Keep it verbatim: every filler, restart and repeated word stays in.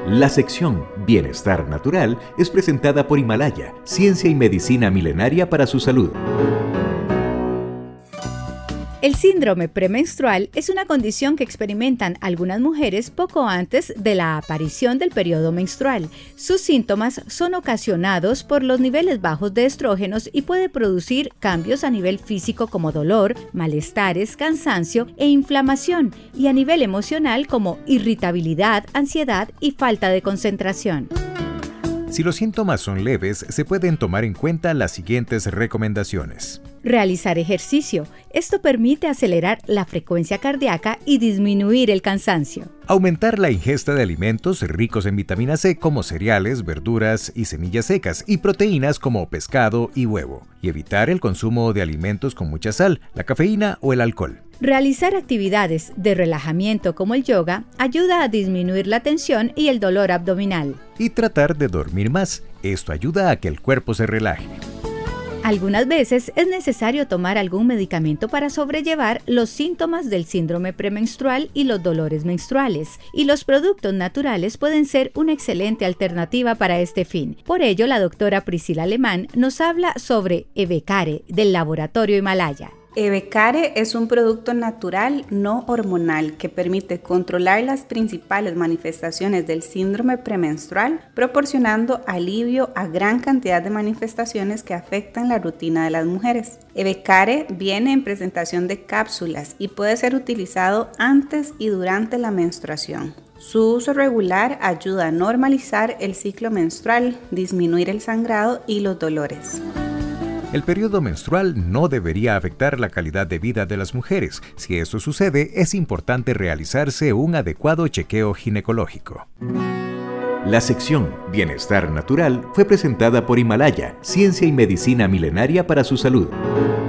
La sección Bienestar Natural es presentada por Himalaya, ciencia y medicina milenaria para su salud. El síndrome premenstrual es una condición que experimentan algunas mujeres poco antes de la aparición del periodo menstrual. Sus síntomas son ocasionados por los niveles bajos de estrógenos y puede producir cambios a nivel físico como dolor, malestares, cansancio e inflamación, y a nivel emocional como irritabilidad, ansiedad y falta de concentración. Si los síntomas son leves, se pueden tomar en cuenta las siguientes recomendaciones. Realizar ejercicio. Esto permite acelerar la frecuencia cardíaca y disminuir el cansancio. Aumentar la ingesta de alimentos ricos en vitamina C como cereales, verduras y semillas secas y proteínas como pescado y huevo. Y evitar el consumo de alimentos con mucha sal, la cafeína o el alcohol. Realizar actividades de relajamiento como el yoga ayuda a disminuir la tensión y el dolor abdominal. Y tratar de dormir más. Esto ayuda a que el cuerpo se relaje. Algunas veces es necesario tomar algún medicamento para sobrellevar los síntomas del síndrome premenstrual y los dolores menstruales, y los productos naturales pueden ser una excelente alternativa para este fin. Por ello, la doctora Priscila Alemán nos habla sobre Evecare del laboratorio Himalaya. Evecare es un producto natural no hormonal que permite controlar las principales manifestaciones del síndrome premenstrual, proporcionando alivio a gran cantidad de manifestaciones que afectan la rutina de las mujeres. Evecare viene en presentación de cápsulas y puede ser utilizado antes y durante la menstruación. Su uso regular ayuda a normalizar el ciclo menstrual, disminuir el sangrado y los dolores. El periodo menstrual no debería afectar la calidad de vida de las mujeres. Si eso sucede, es importante realizarse un adecuado chequeo ginecológico. La sección Bienestar Natural fue presentada por Himalaya, ciencia y medicina milenaria para su salud.